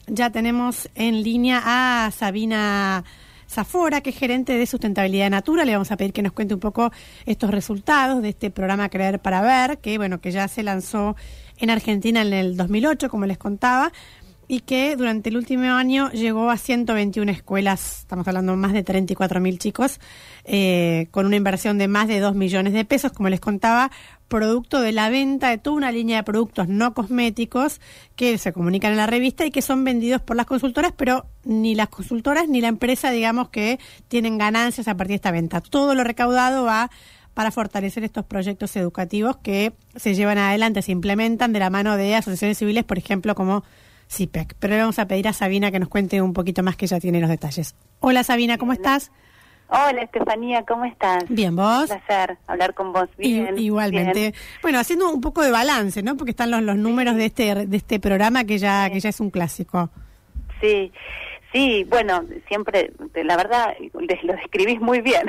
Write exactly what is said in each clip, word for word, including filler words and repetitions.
Ya tenemos en línea a Sabina Zafora, que es gerente de sustentabilidad de Natura. Le vamos a pedir que nos cuente un poco estos resultados de este programa Crear para Ver, que bueno, que ya se lanzó en Argentina en el dos mil ocho, como les contaba, y que durante el último año llegó a ciento veintiuna escuelas, estamos hablando de más de treinta y cuatro mil chicos, eh, con una inversión de más de dos millones de pesos, como les contaba, producto de la venta de toda una línea de productos no cosméticos que se comunican en la revista y que son vendidos por las consultoras, pero ni las consultoras ni la empresa, digamos, que tienen ganancias a partir de esta venta. Todo lo recaudado va para fortalecer estos proyectos educativos que se llevan adelante, se implementan de la mano de asociaciones civiles, por ejemplo, como C I P E C. Pero le vamos a pedir a Sabina que nos cuente un poquito más, que ya tiene los detalles. Hola Sabina, ¿cómo estás? Hola Estefanía, ¿cómo estás? Bien, ¿vos? Un placer hablar con vos. Bien. I, igualmente. Bien. Bueno, haciendo un poco de balance, ¿no? Porque están los, los números de este de este programa que ya sí. que ya es un clásico. Sí, sí, bueno, siempre, la verdad, lo describís muy bien.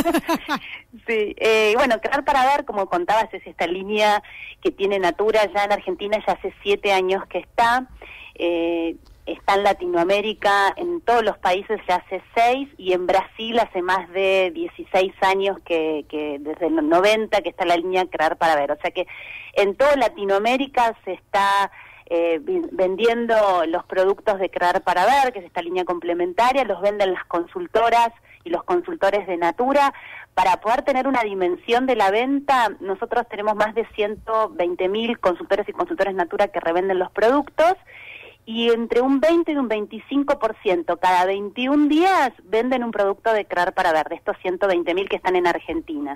Sí, eh, bueno, Crear para Ver, como contabas, es esta línea que tiene Natura ya en Argentina, ya hace siete años que está. Eh, está en Latinoamérica, en todos los países ya hace seis, y en Brasil hace más de dieciséis años que, que desde los noventa que está la línea Crear para Ver. O sea que en toda Latinoamérica se está eh, vendiendo los productos de Crear para Ver, que es esta línea complementaria, los venden las consultoras y los consultores de Natura. Para poder tener una dimensión de la venta, nosotros tenemos más de ciento veinte mil consultores y consultores Natura que revenden los productos, y entre un veinte y un veinticinco por ciento cada veintiún días venden un producto de Crear para Ver, de estos ciento veinte mil que están en Argentina.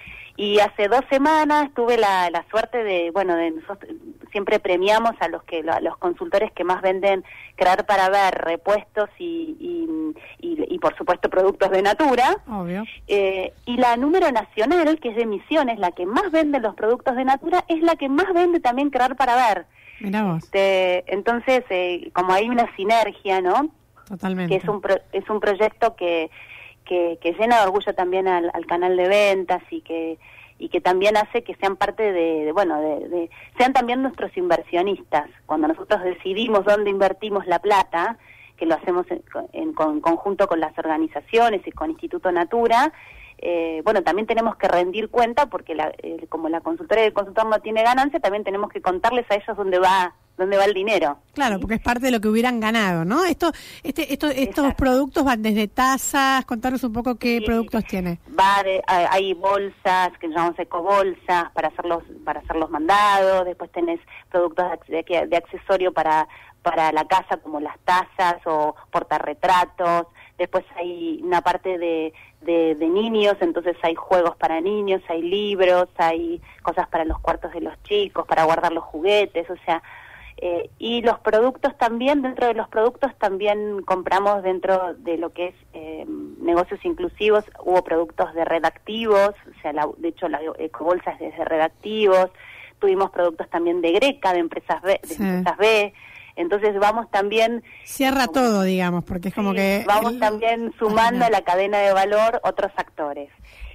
Y hace dos semanas tuve la, la suerte de, bueno, de nosotros siempre premiamos a los que a los consultores que más venden Crear para Ver, repuestos y, y, y, y por supuesto productos de Natura. Obvio. Eh, y la número nacional, que es de Misiones, la que más vende los productos de Natura, es la que más vende también Crear para Ver. Mirá vos. Este, entonces, eh, como hay una sinergia, ¿no? Totalmente. Que es un pro, es un proyecto que, que que llena de orgullo también al, al canal de ventas, y que y que también hace que sean parte de, de bueno, de, de sean también nuestros inversionistas. Cuando nosotros decidimos dónde invertimos la plata, que lo hacemos en, en, en conjunto con las organizaciones y con Instituto Natura, Eh, bueno, también tenemos que rendir cuenta, porque la, eh, como la consultora y el consultor no tiene ganancia, también tenemos que contarles a ellos dónde va dónde va el dinero. Claro, ¿sí? Porque es parte de lo que hubieran ganado, ¿no? Esto, este, esto, estos productos van desde tazas, contarnos un poco qué sí. productos tiene. Va de, hay bolsas que llamamos ecobolsas para hacer los para hacer los mandados. Después tenés productos de, de, de accesorio para para la casa, como las tazas o portarretratos. Después hay una parte de, de, de niños, entonces hay juegos para niños, hay libros, hay cosas para los cuartos de los chicos, para guardar los juguetes, o sea, eh, y los productos también, dentro de los productos también compramos dentro de lo que es eh, negocios inclusivos, hubo productos de redactivos, o sea, la, de hecho la ecobolsa es de redactivos, tuvimos productos también de Greca, de empresas B, de sí. empresas B. Entonces vamos también... Cierra como, todo, digamos, porque es como sí, que... Vamos el, también sumando a la cadena de valor otros actores.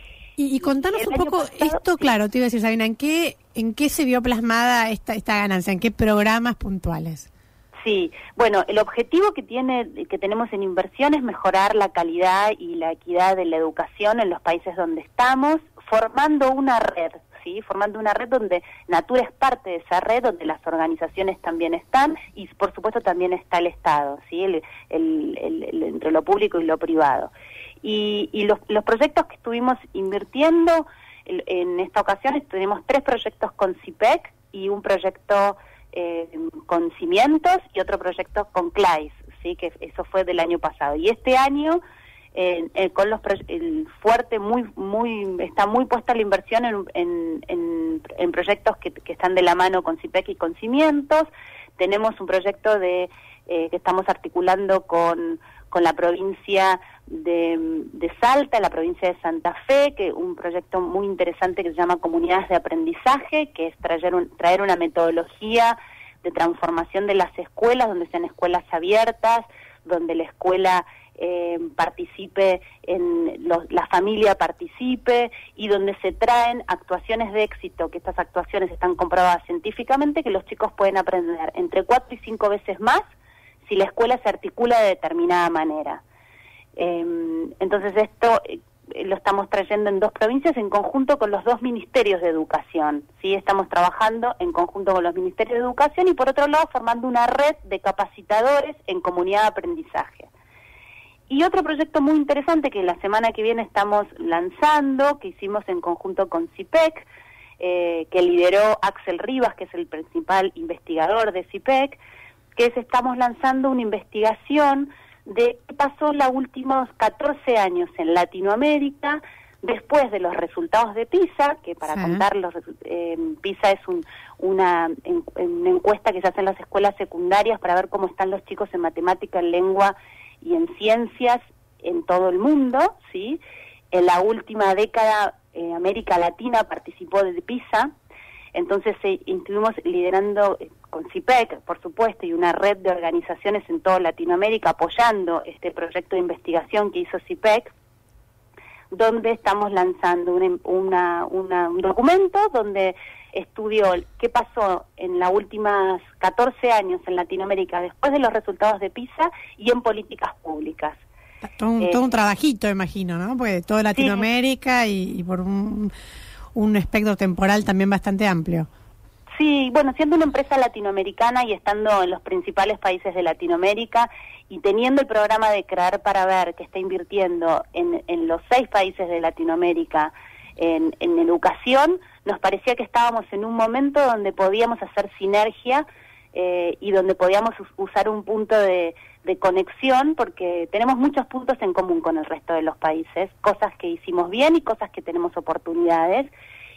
Y, y contanos un poco pasado, esto, sí. claro, te iba a decir, Sabina, ¿en qué, ¿en qué se vio plasmada esta, esta ganancia? ¿En qué programas puntuales? Sí, bueno, el objetivo que tiene que tenemos en inversión es mejorar la calidad y la equidad de la educación en los países donde estamos, formando una red, ¿sí? Formando una red donde Natura es parte de esa red, donde las organizaciones también están, y por supuesto también está el Estado, ¿sí? El, el, el, el, entre lo público y lo privado. Y, y los, los proyectos que estuvimos invirtiendo, el, en esta ocasión tenemos tres proyectos con C I P E C y un proyecto eh, con Cimientos y otro proyecto con Clays, ¿sí? Que eso fue del año pasado. Y este año... Eh, eh, con los el fuerte muy muy está muy puesta la inversión en, en, en, en proyectos que, que están de la mano con C I P E C y con Cimientos. Tenemos un proyecto de eh, que estamos articulando con con la provincia de, de Salta, la provincia de Santa Fe, que un proyecto muy interesante que se llama Comunidades de Aprendizaje, que es traer un, traer una metodología de transformación de las escuelas, donde sean escuelas abiertas, donde la escuela Eh, participe, en los, la familia participe, y donde se traen actuaciones de éxito, que estas actuaciones están comprobadas científicamente, que los chicos pueden aprender entre cuatro y cinco veces más si la escuela se articula de determinada manera. Eh, entonces esto eh, lo estamos trayendo en dos provincias en conjunto con los dos ministerios de educación, ¿sí? Estamos trabajando en conjunto con los ministerios de educación y por otro lado formando una red de capacitadores en comunidad de aprendizaje. Y otro proyecto muy interesante que la semana que viene estamos lanzando, que hicimos en conjunto con CIPEC, eh, que lideró Axel Rivas, que es el principal investigador de CIPEC, que es estamos lanzando una investigación de qué pasó los últimos catorce años en Latinoamérica después de los resultados de PISA, que para sí. contar, los, eh, PISA es un, una, en, una encuesta que se hace en las escuelas secundarias para ver cómo están los chicos en matemática, en lengua y en ciencias en todo el mundo, ¿sí? En la última década eh, América Latina participó de PISA, entonces eh, estuvimos liderando eh, con CIPEC, por supuesto, y una red de organizaciones en toda Latinoamérica apoyando este proyecto de investigación que hizo CIPEC, donde estamos lanzando una, una, una, un documento donde estudió qué pasó en los últimos catorce años en Latinoamérica después de los resultados de PISA y en políticas públicas. Todo un, eh, todo un trabajito, imagino, ¿no? Porque toda Latinoamérica sí. y, y por un, un espectro temporal también bastante amplio. Sí, bueno, siendo una empresa latinoamericana y estando en los principales países de Latinoamérica y teniendo el programa de Crear para Ver que está invirtiendo en, en los seis países de Latinoamérica en, en educación, nos parecía que estábamos en un momento donde podíamos hacer sinergia eh, y donde podíamos usar un punto de, de conexión, porque tenemos muchos puntos en común con el resto de los países, cosas que hicimos bien y cosas que tenemos oportunidades.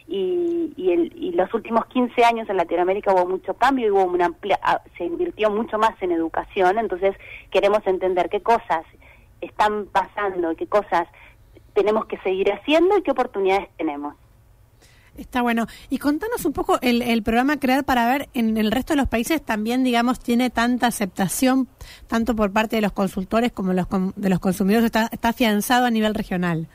Y, y, el, y los últimos quince años en Latinoamérica hubo mucho cambio y hubo una amplia, se invirtió mucho más en educación, entonces queremos entender qué cosas están pasando, qué cosas tenemos que seguir haciendo y qué oportunidades tenemos. Está bueno. Y contanos un poco, el, el programa Crear para Ver en el resto de los países también, digamos, tiene tanta aceptación, tanto por parte de los consultores como los, de los consumidores, está, está afianzado a nivel regional.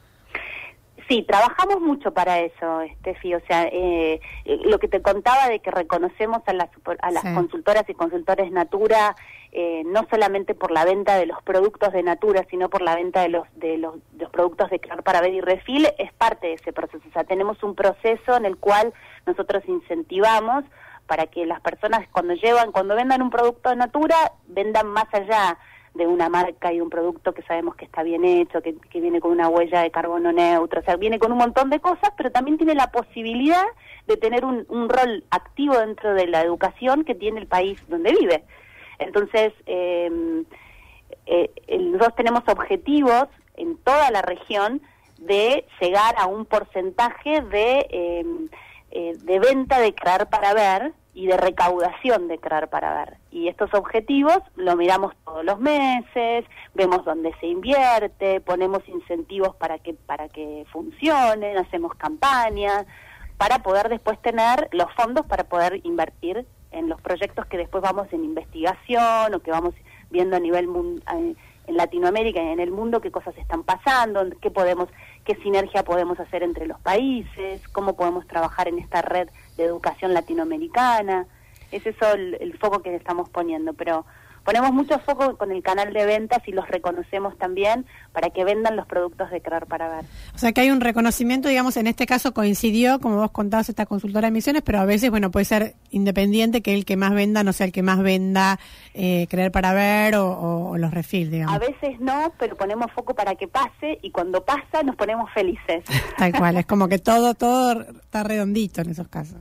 Sí, trabajamos mucho para eso, Estefi, o sea, eh, lo que te contaba de que reconocemos a las, a las sí. consultoras y consultores Natura, eh, no solamente por la venta de los productos de Natura, sino por la venta de los de los, de los productos de Crear para Ver y Refil, es parte de ese proceso, o sea, tenemos un proceso en el cual nosotros incentivamos para que las personas cuando llevan, cuando vendan un producto de Natura, vendan más allá de una marca y un producto que sabemos que está bien hecho, que, que viene con una huella de carbono neutro, o sea, viene con un montón de cosas, pero también tiene la posibilidad de tener un, un rol activo dentro de la educación que tiene el país donde vive. Entonces, eh, eh, nosotros tenemos objetivos en toda la región de llegar a un porcentaje de, eh, eh, de venta de Crear para Ver y de recaudación de Crear para Ver. Y estos objetivos lo miramos todos los meses, vemos dónde se invierte, ponemos incentivos para que para que funcionen, hacemos campañas, para poder después tener los fondos para poder invertir en los proyectos que después vamos en investigación o que vamos viendo a nivel mun- en Latinoamérica y en el mundo qué cosas están pasando, qué podemos, qué sinergia podemos hacer entre los países, cómo podemos trabajar en esta red de educación latinoamericana. Es eso el, el foco que estamos poniendo, pero ponemos mucho foco con el canal de ventas y los reconocemos también para que vendan los productos de Crear para Ver. O sea que hay un reconocimiento, digamos, en este caso coincidió, como vos contabas, esta consultora de Misiones, pero a veces, bueno, puede ser independiente que el que más venda no sea el que más venda eh, Crear para Ver o, o, o los refil, digamos. A veces no, pero ponemos foco para que pase y cuando pasa nos ponemos felices. Tal cual, es como que todo, todo está redondito en esos casos.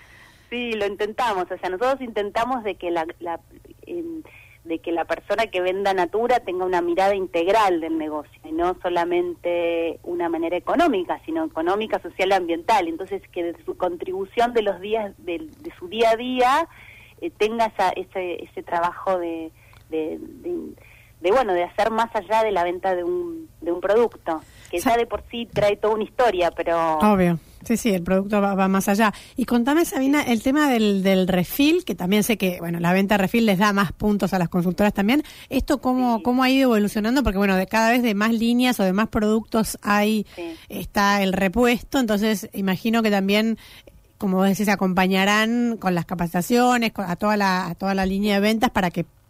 Sí, lo intentamos, o sea, nosotros intentamos de que la... la eh, de que la persona que venda Natura tenga una mirada integral del negocio, y no solamente una manera económica, sino económica, social y ambiental. Entonces, que de su contribución de los días, de, de su día a día, eh, tenga esa, ese, ese trabajo de, de, de, de, bueno, de hacer más allá de la venta de un, de un producto, que ya de por sí trae toda una historia, pero... Obvio. Sí, sí, el producto va, va más allá. Y contame, Sabina, el tema del, del refil, que también sé que, bueno, la venta de refil les da más puntos a las consultoras también. ¿Esto cómo, sí. cómo ha ido evolucionando? Porque, bueno, de cada vez de más líneas o de más productos hay, sí. está el repuesto, entonces imagino que también, como vos decís, acompañarán con las capacitaciones, con, a toda la, a toda la línea de ventas para que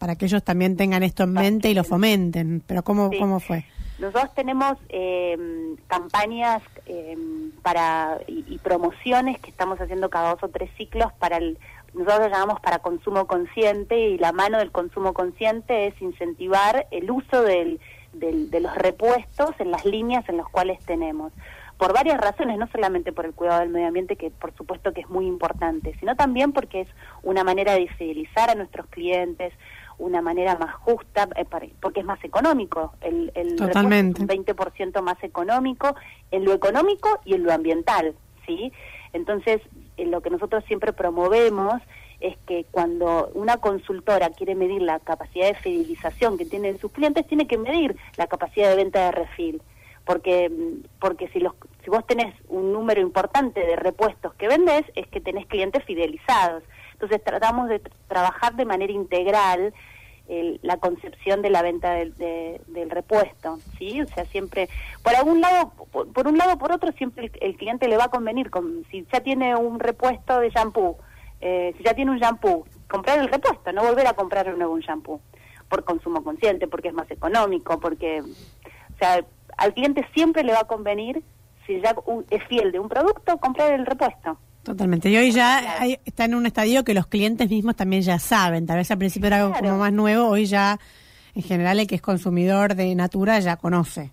para que ellos también tengan esto en mente y lo fomenten. Pero ¿cómo, sí. cómo fue? Nosotros tenemos eh, campañas eh, para y, y promociones que estamos haciendo cada dos o tres ciclos para el, nosotros lo llamamos para consumo consciente, y la mano del consumo consciente es incentivar el uso del, del, de los repuestos en las líneas en las cuales tenemos. Por varias razones, no solamente por el cuidado del medio ambiente, que por supuesto que es muy importante, sino también porque es una manera de fidelizar a nuestros clientes, una manera más justa, eh, porque es más económico. El, el Totalmente. Es un veinte por ciento más económico en lo económico y en lo ambiental, ¿sí? Entonces, eh, lo que nosotros siempre promovemos es que cuando una consultora quiere medir la capacidad de fidelización que tienen sus clientes, tiene que medir la capacidad de venta de refil. Porque porque si los si vos tenés un número importante de repuestos que vendés, es que tenés clientes fidelizados. Entonces tratamos de trabajar de manera integral el, la concepción de la venta del, de, del repuesto, ¿sí? O sea, siempre, por algún lado, por, por un lado o por otro, siempre el, el cliente le va a convenir, con, si ya tiene un repuesto de shampoo, eh, si ya tiene un shampoo, comprar el repuesto, no volver a comprar un nuevo shampoo, por consumo consciente, porque es más económico, porque, o sea, al cliente siempre le va a convenir, si ya es fiel de un producto, comprar el repuesto. Totalmente. Y hoy ya hay, está en un estadio que los clientes mismos también ya saben. Tal vez al principio era algo Claro. como más nuevo, hoy ya, en general, el que es consumidor de Natura ya conoce.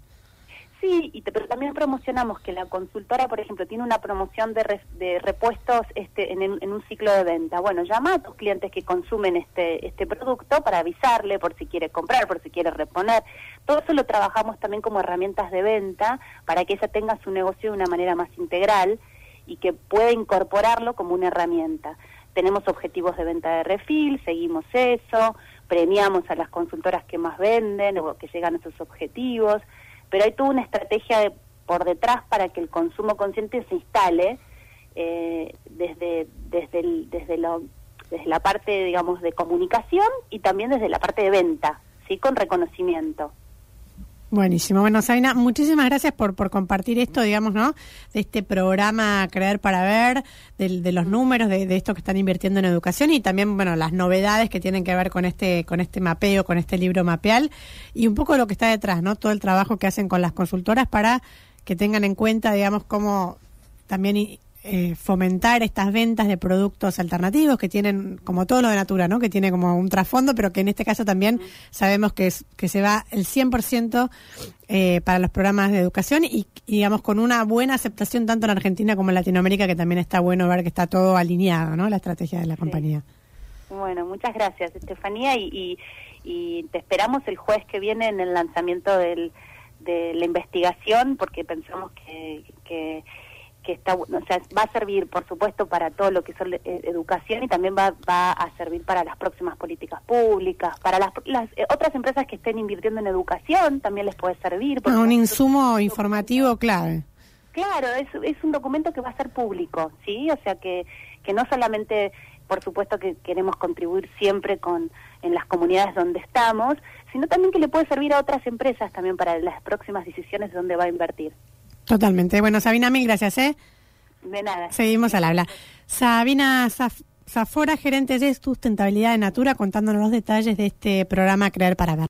Sí, y te, pero también promocionamos que la consultora, por ejemplo, tiene una promoción de, re, de repuestos este, en, en un ciclo de venta. Bueno, llama a tus clientes que consumen este, este producto para avisarle por si quiere comprar, por si quiere reponer. Todo eso lo trabajamos también como herramientas de venta para que ella tenga su negocio de una manera más integral y que pueda incorporarlo como una herramienta. Tenemos objetivos de venta de refil, seguimos eso, premiamos a las consultoras que más venden o que llegan a esos objetivos, pero hay toda una estrategia de, por detrás para que el consumo consciente se instale eh, desde desde el, desde, lo, desde la parte, digamos, de comunicación y también desde la parte de venta, sí, con reconocimiento. Buenísimo. Bueno, Sabina, muchísimas gracias por por compartir esto, digamos, ¿no? De este programa Creer para Ver, de, de los números, de, de esto que están invirtiendo en educación y también, bueno, las novedades que tienen que ver con este con este mapeo, con este libro Mapeal y un poco lo que está detrás, ¿no? Todo el trabajo que hacen con las consultoras para que tengan en cuenta, digamos, cómo también eh, fomentar estas ventas de productos alternativos que tienen, como todo lo de Natura, ¿no? Que tiene como un trasfondo, pero que en este caso también sabemos que es, que se va el cien por ciento eh, para los programas de educación y, y, digamos, con una buena aceptación tanto en Argentina como en Latinoamérica, que también está bueno ver que está todo alineado, ¿no? La estrategia de la compañía. Sí. Bueno, muchas gracias, Estefanía, y, y, y te esperamos el jueves que viene en el lanzamiento del, de la investigación, porque pensamos que... que que está, o sea, va a servir, por supuesto, para todo lo que es educación y también va, va a servir para las próximas políticas públicas, para las, las eh, otras empresas que estén invirtiendo en educación, también les puede servir. Ah, un insumo informativo clave. Claro, es, es un documento que va a ser público, ¿sí? O sea, que, que no solamente, por supuesto, que queremos contribuir siempre con en las comunidades donde estamos, sino también que le puede servir a otras empresas también para las próximas decisiones de dónde va a invertir. Totalmente. Bueno, Sabina, mil gracias, ¿eh? De nada. Seguimos al habla. Sabina Zaf- Zafora, gerente de sustentabilidad de Natura, contándonos los detalles de este programa Creer para Ver.